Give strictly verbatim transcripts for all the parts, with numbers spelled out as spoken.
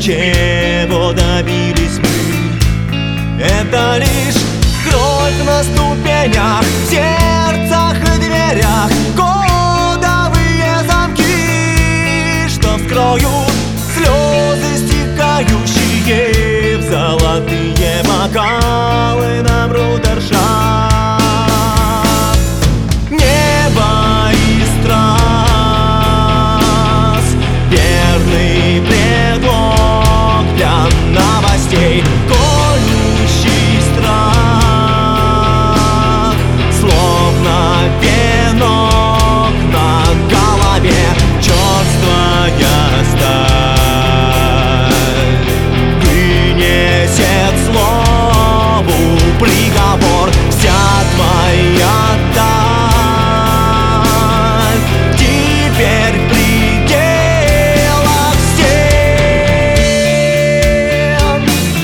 чего добились мы. Это лишь кровь на ступенях, в сердцах и дверях, кодовые замки, что вскроют слезы, стекающие в золотые бокалы на брудершафт. Небо и страз, верный предлог для новостей, колющий страх, словно венок на голове, черствая сталь вынесет слову приговор. Вся твоя даль теперь в пределах стен.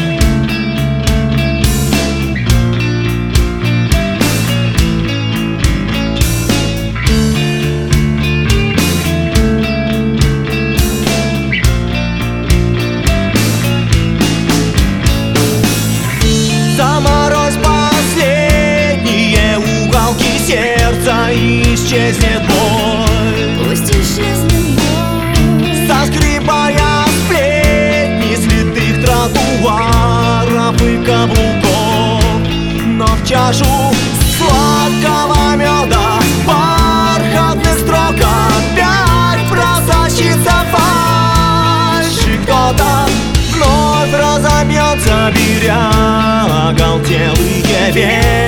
Заморозь последние уголки сердца, и исчезнет боль. Пусть исчезнет боль, Соскребая сплетни святых тротуаров и каблуков, но в чашу сладкого меда, бархатных строк опять просочится фальшь, и кто-то вновь разомнется, беря оголтелые веки.